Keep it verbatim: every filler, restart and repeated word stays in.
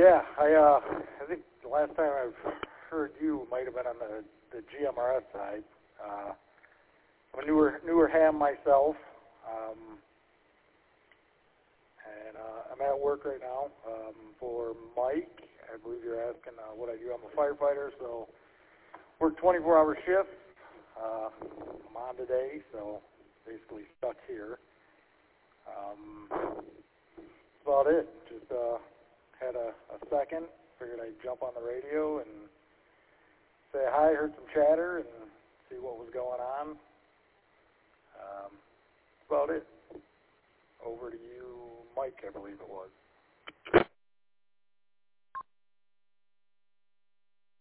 Yeah, I uh, I think the last time I've heard you might have been on the, the G M R S side. Uh, I'm a newer newer ham myself, um, and uh, I'm at work right now um, for Mike. I believe you're asking uh, what I do. I'm a firefighter, so work twenty-four hour shifts. Uh, I'm on today, so basically stuck here. Um, that's about it. Just uh, had a, a second. Figured I'd jump on the radio and say hi, heard some chatter, and see what was going on. Um, that's about it. Over to you, Mike, I believe it was.